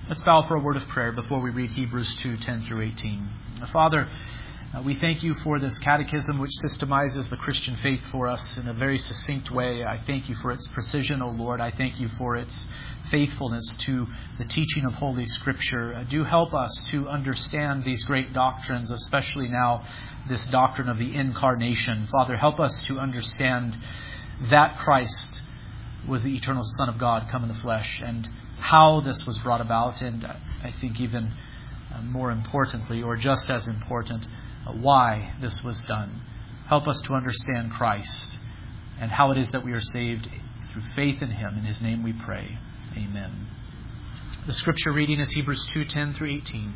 Let's bow for a word of prayer before we read Hebrews 2:10 through 18. Father, we thank you for this catechism which systemizes the Christian faith for us in a very succinct way. I thank you for its precision, O Lord. I thank you for its faithfulness to the teaching of Holy Scripture. Do help us to understand these great doctrines, especially now this doctrine of the incarnation. Father, help us to understand that Christ was the eternal Son of God come in the flesh, and how this was brought about, and I think even more importantly, or just as important, why this was done. Help us to understand Christ and how it is that we are saved through faith in Him. In His name we pray. Amen. The scripture reading is Hebrews 2:10 through 18.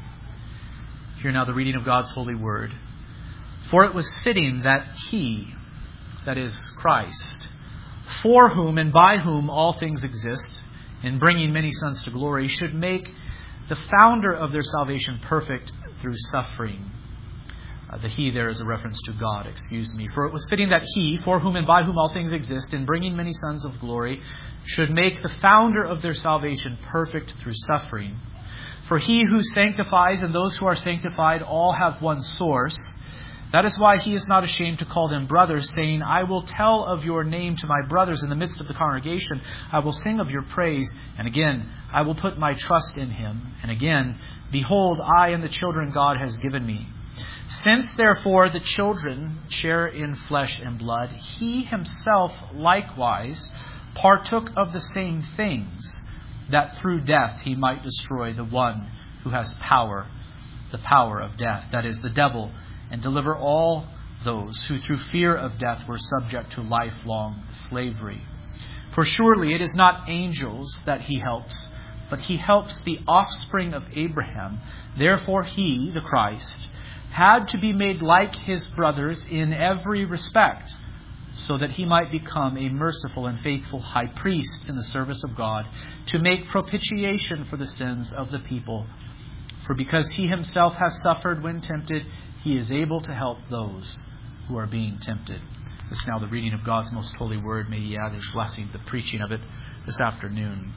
Hear now the reading of God's holy word. For it was fitting that He, that is Christ, for whom and by whom all things exist, in bringing many sons to glory, should make the founder of their salvation perfect through suffering. The He there is a reference to God, For it was fitting that He, for whom and by whom all things exist, in bringing many sons of glory, should make the founder of their salvation perfect through suffering. For He who sanctifies and those who are sanctified all have one source. That is why He is not ashamed to call them brothers, saying, I will tell of your name to my brothers in the midst of the congregation. I will sing of your praise. And again, I will put my trust in Him. And again, behold, I and the children God has given me. Since therefore the children share in flesh and blood, He Himself likewise partook of the same things, that through death He might destroy the one who has power, the power of death, that is, the devil, and deliver all those who through fear of death were subject to lifelong slavery. For surely it is not angels that He helps, but He helps the offspring of Abraham. Therefore He, the Christ, had to be made like His brothers in every respect, so that He might become a merciful and faithful high priest in the service of God, to make propitiation for the sins of the people. For because He Himself has suffered when tempted, He is able to help those who are being tempted. This is now the reading of God's most holy word. May He add His blessing to the preaching of it this afternoon.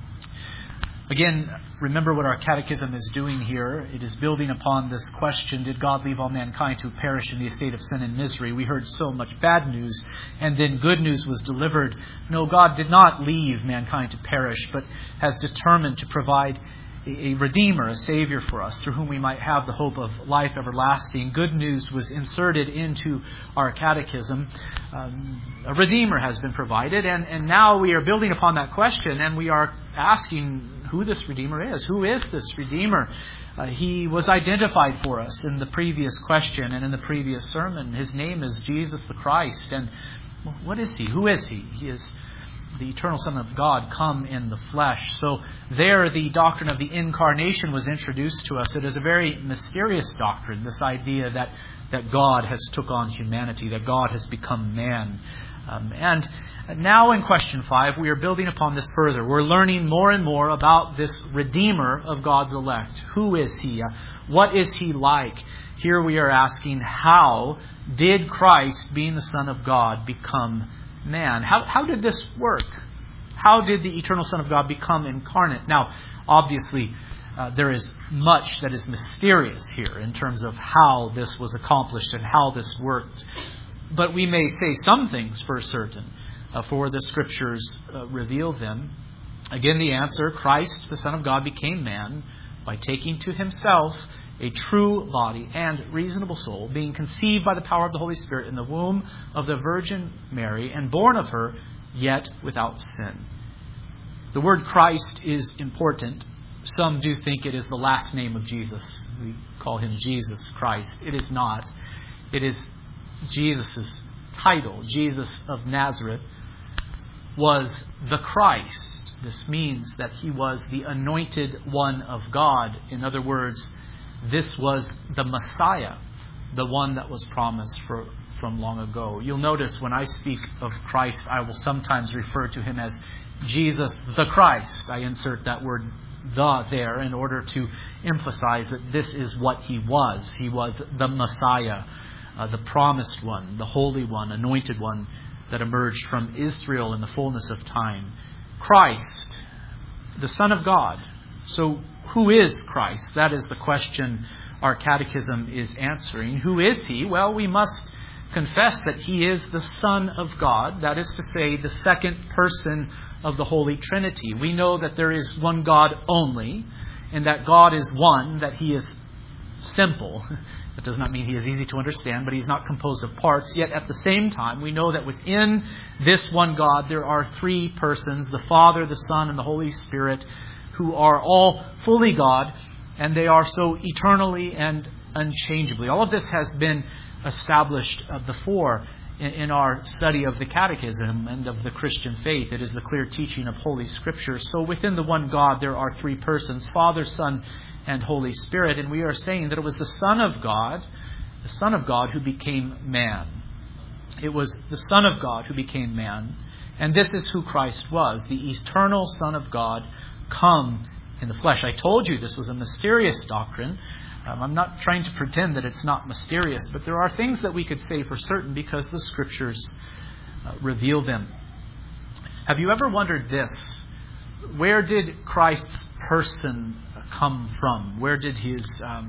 Again, remember what our catechism is doing here. It is building upon this question, did God leave all mankind to perish in the estate of sin and misery? We heard so much bad news, and then good news was delivered. No, God did not leave mankind to perish, but has determined to provide a Redeemer, a Savior for us, through whom we might have the hope of life everlasting. Good news was inserted into our catechism. A Redeemer has been provided, and now we are building upon that question, and we are asking who this Redeemer is. Who is this Redeemer? He was identified for us in the previous question and in the previous sermon. His name is Jesus the Christ. And what is He? Who is He? He is the eternal Son of God come in the flesh. So there the doctrine of the incarnation was introduced to us. It is a very mysterious doctrine, this idea that God has took on humanity, that God has become man. And now in question 5, we are building upon this further. We're learning more and more about this Redeemer of God's elect. Who is He? What is He like? Here we are asking, how did Christ, being the Son of God, become man? How did this work? How did the eternal Son of God become incarnate? Now, obviously, there is much that is mysterious here in terms of how this was accomplished and how this worked. But we may say some things for certain, for the Scriptures reveal them. Again, the answer, Christ, the Son of God, became man by taking to Himself a true body and reasonable soul, being conceived by the power of the Holy Spirit in the womb of the Virgin Mary, and born of her, yet without sin. The word Christ is important. Some do think it is the last name of Jesus. We call Him Jesus Christ. It is not. It is Jesus' title. Jesus of Nazareth was the Christ. This means that He was the anointed one of God. In other words, this was the Messiah, the one that was promised from long ago. You'll notice when I speak of Christ, I will sometimes refer to Him as Jesus the Christ. I insert that word "the" there in order to emphasize that this is what He was. He was the Messiah, the promised one, the Holy One, anointed one that emerged from Israel in the fullness of time. Christ, the Son of God. So who is Christ? That is the question our catechism is answering. Who is he? Well, we must confess that he is the Son of God. That is to say, the second person of the Holy Trinity. We know that there is one God only, and that God is one, that he is simple. That does not mean he is easy to understand, but he's not composed of parts. Yet at the same time, we know that within this one God, there are three persons, the Father, the Son, and the Holy Spirit, who are all fully God, and they are so eternally and unchangeably. All of this has been established before in our study of the Catechism and of the Christian faith. It is the clear teaching of Holy Scripture. So within the one God, there are three persons, Father, Son, and Holy Spirit. And we are saying that it was the Son of God who became man. It was the Son of God who became man. And this is who Christ was, the eternal Son of God, come in the flesh. I told you this was a mysterious doctrine. I'm not trying to pretend that it's not mysterious, but there are things that we could say for certain because the Scriptures reveal them. Have you ever wondered this? Where did Christ's person come from? Where did his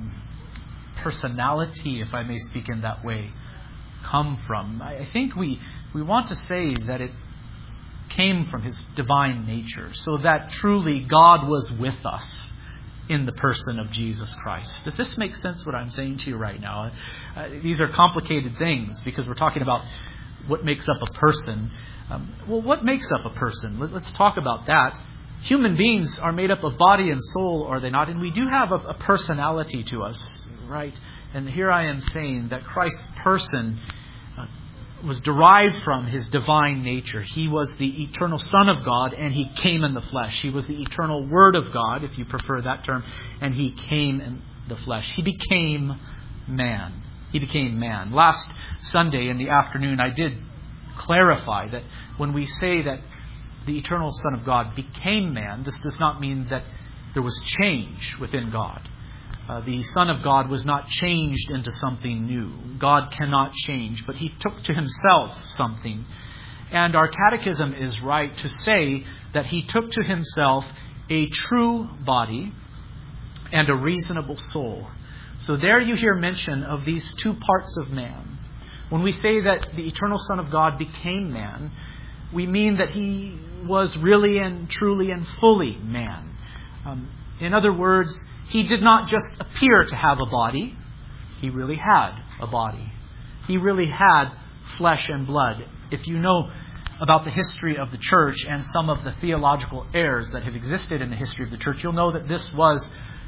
personality, if I may speak in that way, come from? I think we want to say that it came from his divine nature, so that truly God was with us in the person of Jesus Christ. Does this make sense, what I'm saying to you right now? These are complicated things because we're talking about what makes up a person. What makes up a person? Let's talk about that. Human beings are made up of body and soul, are they not? And we do have a personality to us, right? And here I am saying that Christ's person was derived from his divine nature. He was the eternal Son of God, and he came in the flesh. He was the eternal Word of God, if you prefer that term, and he came in the flesh. He became man. He became man. Last Sunday in the afternoon, I did clarify that when we say that the eternal Son of God became man, this does not mean that there was change within God. The Son of God was not changed into something new. God cannot change, but he took to himself something. And our catechism is right to say that he took to himself a true body and a reasonable soul. So there you hear mention of these two parts of man. When we say that the eternal Son of God became man, we mean that he was really and truly and fully man. In other words, he did not just appear to have a body. He really had a body. He really had flesh and blood. If you know about the history of the church and some of the theological errors that have existed in the history of the church, you'll know that this was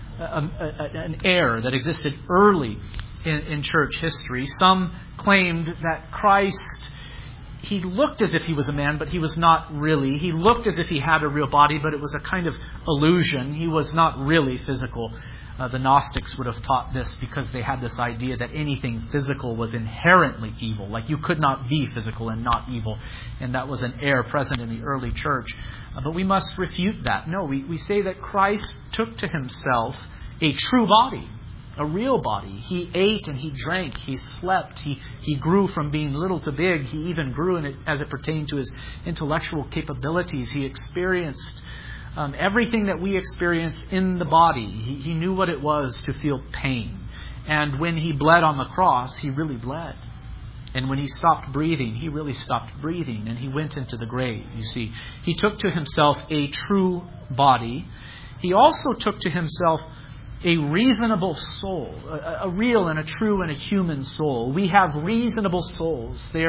an error that existed early in church history. Some claimed that Christ, he looked as if he was a man, but he was not really. He looked as if he had a real body, but it was a kind of illusion. He was not really physical. The Gnostics would have taught this because they had this idea that anything physical was inherently evil. Like you could not be physical and not evil. And that was an error present in the early church. But we must refute that. No, we say that Christ took to himself a true body. A real body. He ate and he drank. He slept. He grew from being little to big. He even grew in it as it pertained to his intellectual capabilities. He experienced everything that we experience in the body. He knew what it was to feel pain. And when he bled on the cross, he really bled. And when he stopped breathing, he really stopped breathing. And he went into the grave, you see. He took to himself a true body. He also took to himself a reasonable soul, a real and a true and a human soul. We have reasonable souls. They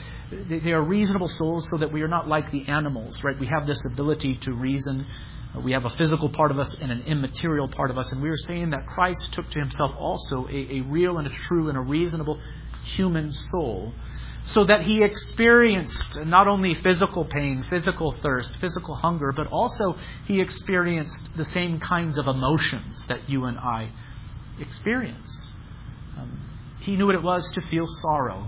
are reasonable souls so that we are not like the animals, right? We have this ability to reason. We have a physical part of us and an immaterial part of us. And we are saying that Christ took to himself also a real and a true and a reasonable human soul, so that he experienced not only physical pain, physical thirst, physical hunger, but also he experienced the same kinds of emotions that you and I experience. He knew what it was to feel sorrow.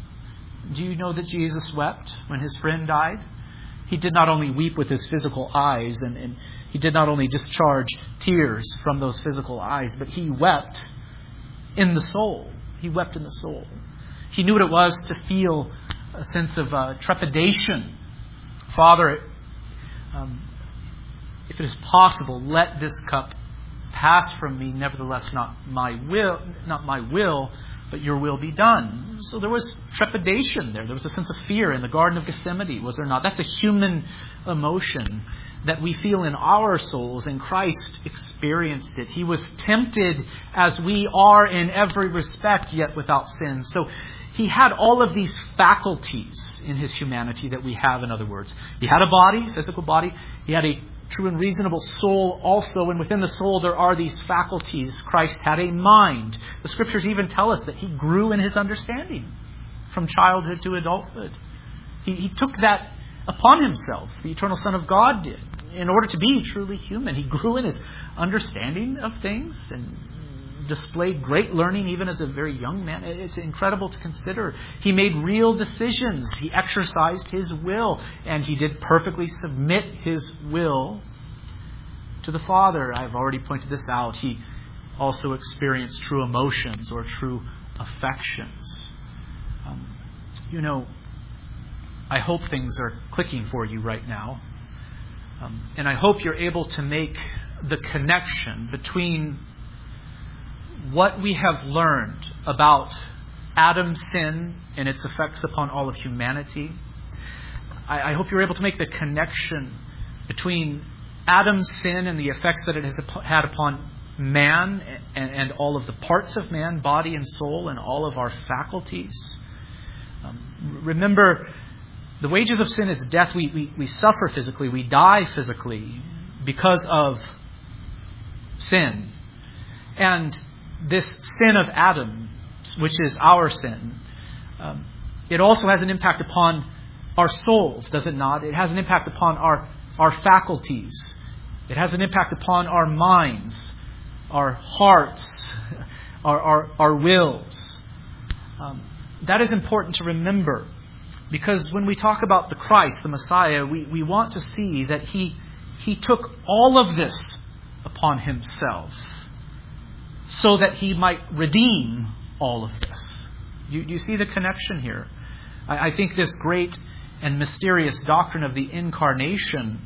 Do you know that Jesus wept when his friend died? He did not only weep with his physical eyes, and he did not only discharge tears from those physical eyes, but he wept in the soul. He wept in the soul. He knew what it was to feel a sense of trepidation. Father, if it is possible, let this cup pass from me, nevertheless not my will, but your will be done. So there was trepidation there. There was a sense of fear in the Garden of Gethsemane, was there not? That's a human emotion that we feel in our souls, and Christ experienced it. He was tempted as we are in every respect, yet without sin. So he had all of these faculties in his humanity that we have, in other words. He had a body, physical body. He had a true and reasonable soul also, and within the soul there are these faculties. Christ had a mind. The Scriptures even tell us that he grew in his understanding from childhood to adulthood. He took that upon himself, the eternal Son of God did, in order to be truly human. He grew in his understanding of things and displayed great learning even as a very young man. It's incredible to consider. He made real decisions. He exercised his will, and he did perfectly submit his will to the Father. I've already pointed this out. He also experienced true emotions or true affections. I hope things are clicking for you right now. And I hope you're able to make the connection between what we have learned about Adam's sin and its effects upon all of humanity. I hope you're able to make the connection between Adam's sin and the effects that it has had upon man and all of the parts of man, body and soul, and all of our faculties. Remember, the wages of sin is death. We suffer physically. We die physically because of sin. And this sin of Adam, which is our sin, it also has an impact upon our souls, does it not? It has an impact upon our faculties. It has an impact upon our minds, our hearts, our wills. That is important to remember, because when we talk about the Christ, the Messiah, we want to see that He took all of this upon Himself so that He might redeem all of this. You see the connection here? I think this great and mysterious doctrine of the Incarnation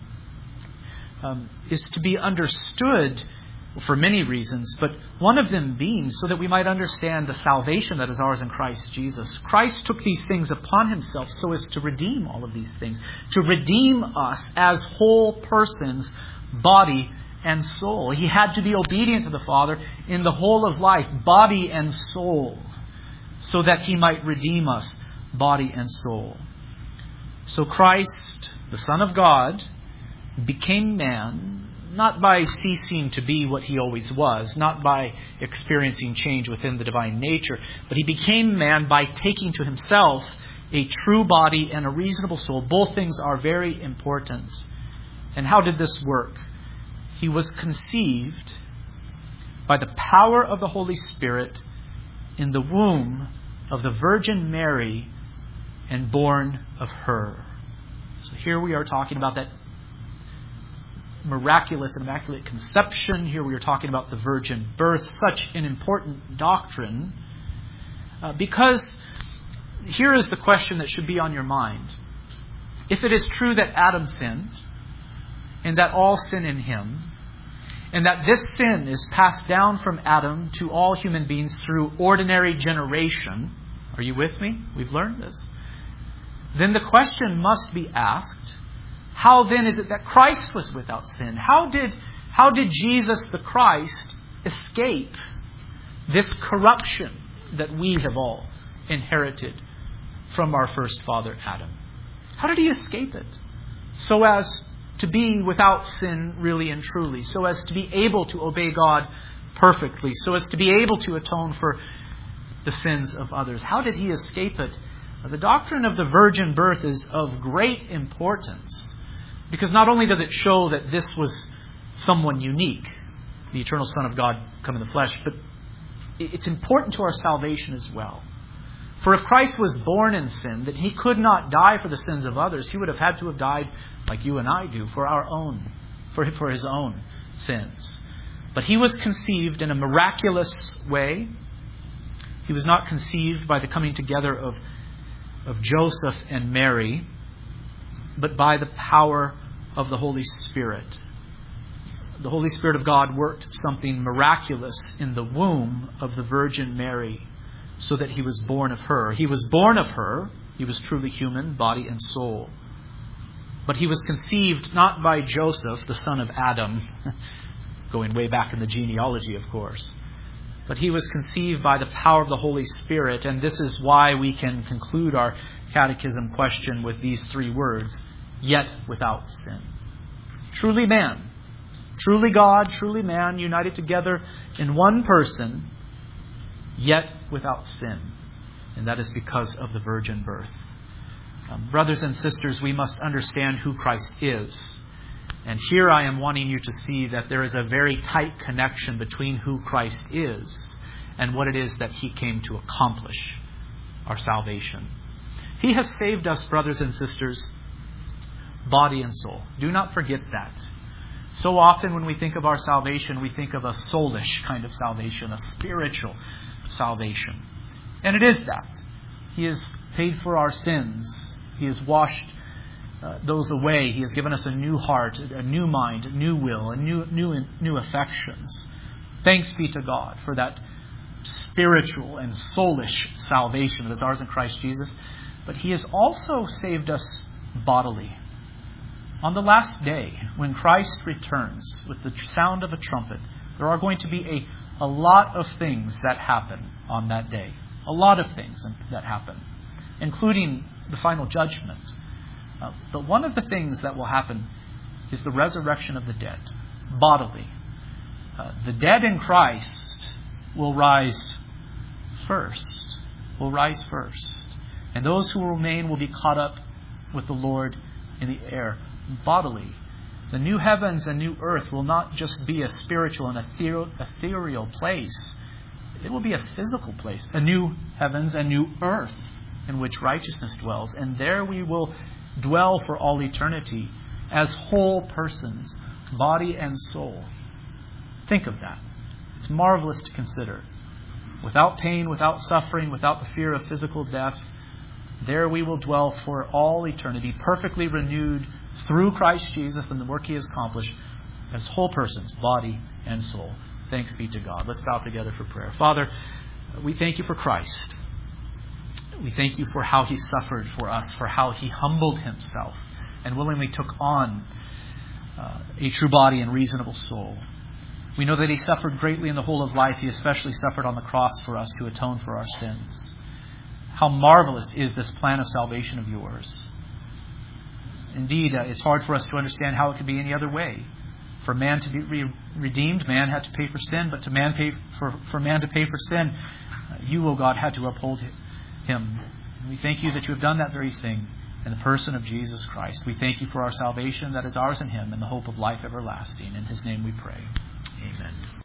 is to be understood for many reasons, but one of them being so that we might understand the salvation that is ours in Christ Jesus. Christ took these things upon Himself so as to redeem all of these things, to redeem us as whole persons, body and soul. He had to be obedient to the Father in the whole of life, body and soul, so that He might redeem us, body and soul. So Christ, the Son of God, became man, not by ceasing to be what He always was, not by experiencing change within the divine nature, but He became man by taking to Himself a true body and a reasonable soul. Both things are very important. And how did this work? He was conceived by the power of the Holy Spirit in the womb of the Virgin Mary and born of her. So here we are talking about that miraculous and immaculate conception. Here we are talking about the virgin birth, such an important doctrine, because here is the question that should be on your mind. If it is true that Adam sinned, and that all sin in him, and that this sin is passed down from Adam to all human beings through ordinary generation, are you with me? We've learned this. Then the question must be asked, how then is it that Christ was without sin? How did Jesus the Christ escape this corruption that we have all inherited from our first father Adam? How did He escape it? So as to be without sin really and truly, so as to be able to obey God perfectly, so as to be able to atone for the sins of others. How did He escape it? The doctrine of the virgin birth is of great importance, because not only does it show that this was someone unique, the eternal Son of God come in the flesh, but it's important to our salvation as well. For if Christ was born in sin, that He could not die for the sins of others, He would have had to have died like you and I do, for His own sins. But He was conceived in a miraculous way. He was not conceived by the coming together of Joseph and Mary, but by the power of the Holy Spirit. the Holy Spirit of God worked something miraculous in the womb of the Virgin Mary so that he was born of her. He was born of her. He was truly human, body and soul. But he was conceived not by Joseph, the son of Adam, going way back in the genealogy, of course. But he was conceived by the power of the Holy Spirit, and this is why we can conclude our catechism question with these three words, yet without sin. Truly man, truly God, truly man, united together in one person, yet without sin. And that is because of the virgin birth. Brothers and sisters, we must understand who Christ is. And here I am wanting you to see that there is a very tight connection between who Christ is and what it is that he came to accomplish, our salvation. He has saved us, brothers and sisters, body and soul. Do not forget that. So often when we think of our salvation, we think of a soulish kind of salvation, a spiritual salvation. And it is that. He has paid for our sins. He has washed those away. He has given us a new heart, a new mind, a new will, and new affections. Thanks be to God for that spiritual and soulish salvation that is ours in Christ Jesus. But He has also saved us bodily. On the last day, when Christ returns with the sound of a trumpet, there are going to be a lot of things that happen on that day. A lot of things that happen, including the final judgment. But one of the things that will happen is the resurrection of the dead, bodily. The dead in Christ will rise first. And those who remain will be caught up with the Lord in the air, bodily. The new heavens and new earth will not just be a spiritual and ethereal place. It will be a physical place, a new heavens and new earth in which righteousness dwells. And there we will dwell for all eternity as whole persons, body and soul. Think of that. It's marvelous to consider. Without pain, without suffering, without the fear of physical death, there we will dwell for all eternity, perfectly renewed through Christ Jesus and the work He has accomplished as whole persons, body and soul. Thanks be to God. Let's bow together for prayer. Father, we thank You for Christ. We thank You for how He suffered for us, for how He humbled Himself and willingly took on a true body and reasonable soul. We know that He suffered greatly in the whole of life. He especially suffered on the cross for us to atone for our sins. How marvelous is this plan of salvation of Yours. Indeed, it's hard for us to understand how it could be any other way. For man to be redeemed, man had to pay for sin, but for man to pay for sin, You, O God, had to uphold Him. And we thank You that You have done that very thing in the person of Jesus Christ. We thank You for our salvation that is ours in Him and the hope of life everlasting. In His name we pray. Amen.